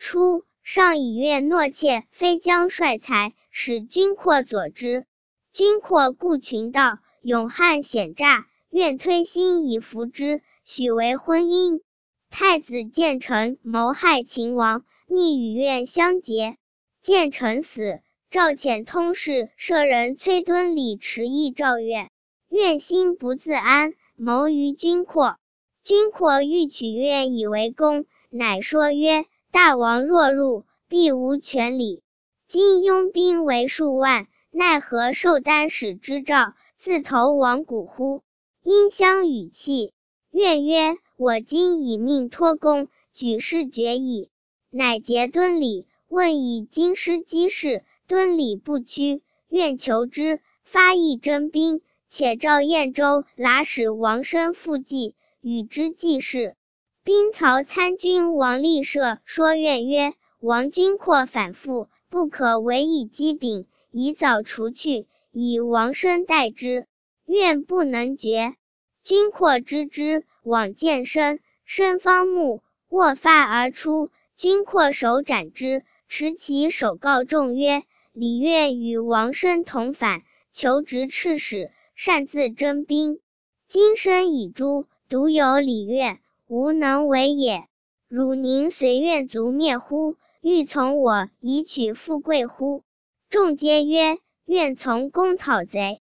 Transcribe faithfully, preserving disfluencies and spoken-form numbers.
初，上以愿诺妾非将帅才，使君阔佐之。君阔故群盗，勇悍险诈，愿推心以服之，许为婚姻。太子建成谋害秦王，密与愿相结。建成死，赵遣通事舍人崔敦礼持议赵愿。愿心不自安，谋于君阔。君阔欲取愿以为公，乃说曰：大王若入，必无权礼。今拥兵为数万，奈何受单使之诏，自投王谷乎？因相语气。愿曰：我今以命托公，举事决矣。乃结敦礼，问以京师机事，敦礼不屈，愿求之，发议征兵，且召燕州剌史王申复计，与之计事。兵曹参军王立舍说愿曰：王君阔反复，不可为以机柄，以早除去，以王申代之。愿不能决。君阔知之，往见申，申方木，握发而出。君阔手斩之，持其手告众曰：李愿与王申同反，求执赤使，擅自征兵。今申已诛，独有李愿，无能为也。汝宁随愿族灭乎？欲从我以取富贵乎？众皆曰：愿从公讨贼。